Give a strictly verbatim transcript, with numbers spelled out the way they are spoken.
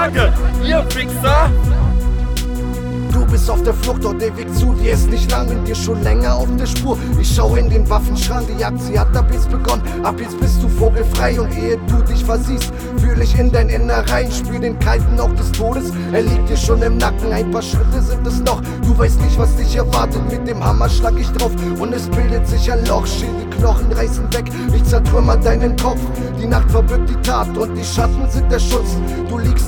Frage, ihr Wichser. Du bist auf der Flucht, doch der Weg zu dir ist nicht lang. Bin dir schon länger auf der Spur. Ich schau in den Waffenschrank, die Jagd, sie hat ab jetzt begonnen. Ab jetzt bist du vogelfrei und ehe du dich versiehst, fühl ich in dein Innerein, spür den kalten Hauch des Todes. Er liegt dir schon im Nacken, ein paar Schritte sind es noch. Du weißt nicht, was dich erwartet, mit dem Hammer schlag ich drauf und es bildet sich ein Loch. Schädelknochen reißen weg, ich zertrümmer deinen Kopf. Die Nacht verbirgt die Tat und die Schatten sind der Schutz. Du liegst